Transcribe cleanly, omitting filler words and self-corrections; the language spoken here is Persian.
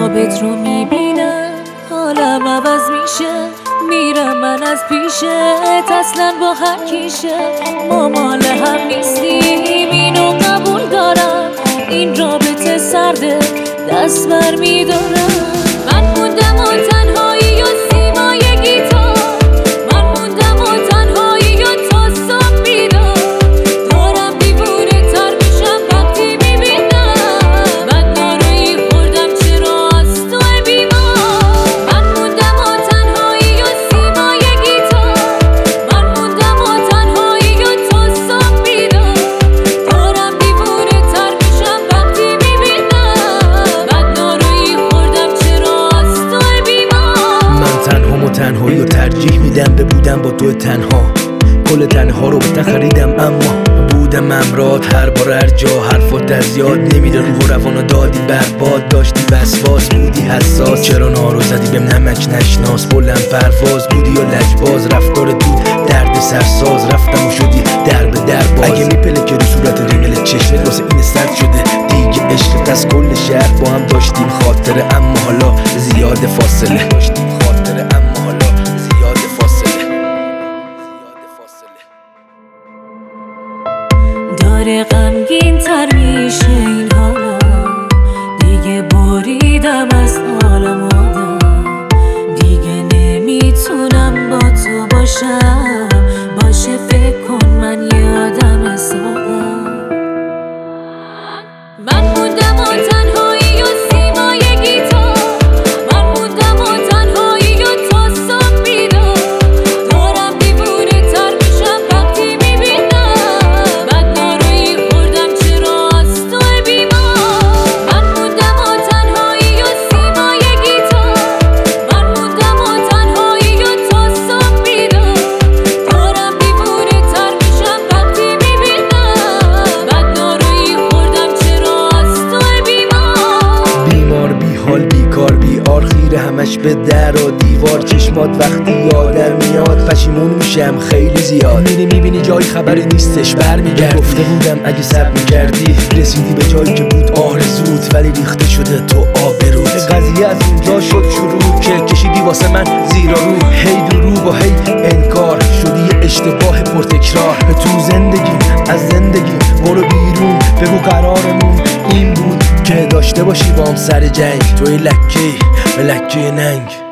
خوابت رو میبینم حالم عوض میشه، میرم من از پیشت اصلا با هر کیشه. ما مال هم نیستیم اینو قبول دارم، این رابطه سرده دست بر میدارم. من موندم و تنهایی و سیمای گیتار، من موندم و تنهایی و تا صبح بیدار. دارم دیوونه تر میشم وقتی میبینم من نارویی خوردم چرا از تو بیمار. من موندم و تنهایی و سیمای گیتار، من موندم و تنهایی و تا صبح بیدار. دارم دیوونه تر میشم وقتی میبینم من نارویی خوردم چرا از تو بیمار. من تنهام و تنهایی و ترجیح میدم به بودم با تو تنها. کل تنها رو به خریدم اما بودم امراد. هر بار هر جا حرفات از یاد نمیره، روح و روانو دادی برباد. داشتی وسواس بودی حساس، چرا نارو زدی بهم نمک نشناس. بلند پرواز بودی یا لجباز، رفتار دود درد سرساز. رفتم و شدی در به در باز. اگه میپلکه رو صورت ریمل چشمت واسه این سرد شده دیگه عشقت از کل شهر. با هم داشتیم خاطره اما حالا زیاد فاصله. داشتیم خاطره اما حالا زیاد فاصله. داره غمگین تر میشه این حالا، دیگه بریدم از حالم آدم. دیگه نمیتونم با تو باشم، باشه فکر کن من یه آدم سادم. من موندم و تنهایی و سیمای گیتار، من موندم و تنهایی و تا صبح بیدار. دارم دیوونه تر میشم وقتی میبینم من نارویی خوردم چرا از تو بیمار. من موندم و تنهایی و سیمای گیتار، من موندم و تنهایی و تا صبح بیدار. دارم دیوونه تر میشم وقتی میبینم من نارویی خوردم چرا از تو بیمار. بیمار بی حال بیکار بیار خیره همش به در و دیوار. چشمات وقتی یادم میاد پشیمون میشم خیلی زیاد. میری میبینی جای خبری نیستش برمیگردی. گفته بودم اگه صبر میکردی رسیدی به جایی که بود آرزوت، ولی ریخته شده تو آبروت. قضیه از اینجا شد شروع که کشیدی واسه من زیر و رو. هی دروغ و هی انکار شدی یه اشتباه پرتکرار. تو زندگیم از زندگیم برو بیرون، بگو قرارمون این بود که داشته باشی با هم سر جنگ. توی لکه ننگ.